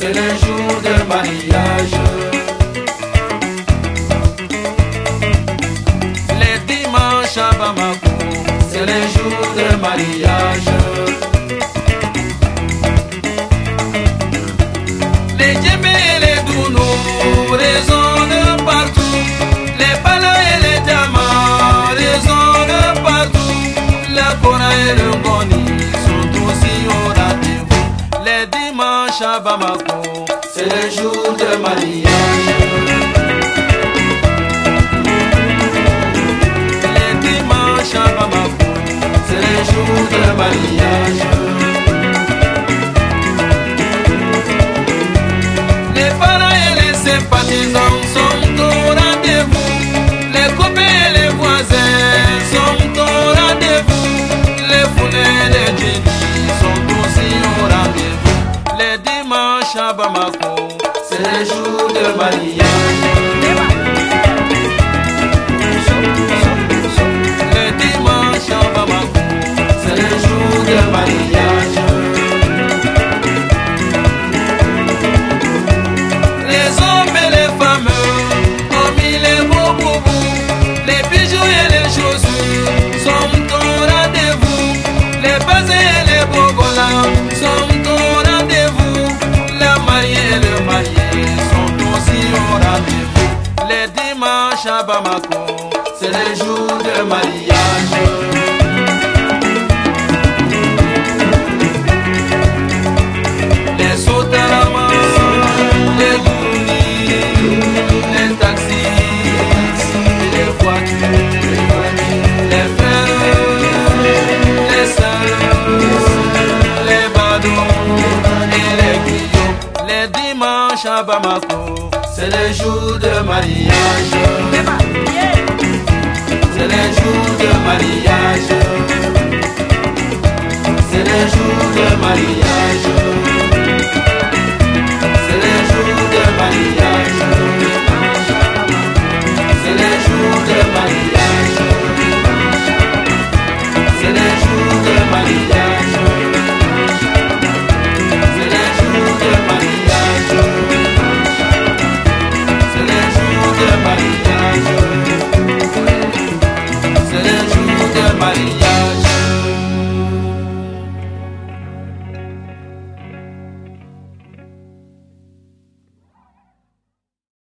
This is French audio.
c'est le jour de mariage. Les dimanches à Bamako, c'est le jour de mariage. Les djembés et les dounous résonnent partout. Les balas et les diamants résonnent partout. Le Kora et le Goni sont aussi au rendez-vous. Les dimanches à Bamako, c'est le jour de mariage. Les dimanches à Bamako, c'est le jour de mariage. Les parents et les sympathisants sont au rendez-vous. Les copains et les voisins sont au rendez-vous. Les foulées et les djinnis sont aussi au rendez-vous. Les dimanches à Bamako, c'est le jour de mariage. Les dimanches à Bamako, c'est le jour de mariage. Les hommes et les femmes ont mis les beaux boubous. Les bijoux et les chaussures sont au rendez-vous. Les bazins et les bogolas sont au rendez-vous. La mariée et le marié sont aussi au rendez-vous. Les dimanches à Bamako, c'est le jour de mariage. Les sotarama, les gounis, les taxis, les voitures, les frères, les sœurs, les badauds et les griots. Les dimanches à Bamako, c'est le jour de mariage. C'est le jour de mariage. C'est le jour de mariage.